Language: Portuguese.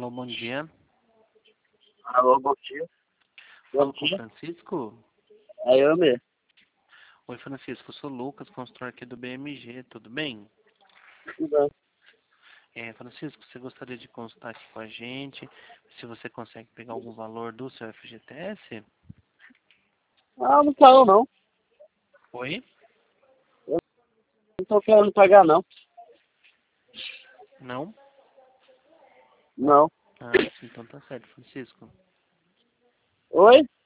Alô, bom dia. Alô, bom dia. Falo com o Francisco? É eu mesmo. Oi, Francisco, eu sou o Lucas, consultor aqui do BMG, tudo bem? Tudo bem. Francisco, você gostaria de consultar aqui com a gente, se você consegue pegar algum valor do seu FGTS? Ah, não quero não. Oi? Eu não tô querendo pagar não. Não? Não. Ah, sim, então tá certo, Francisco. Oi?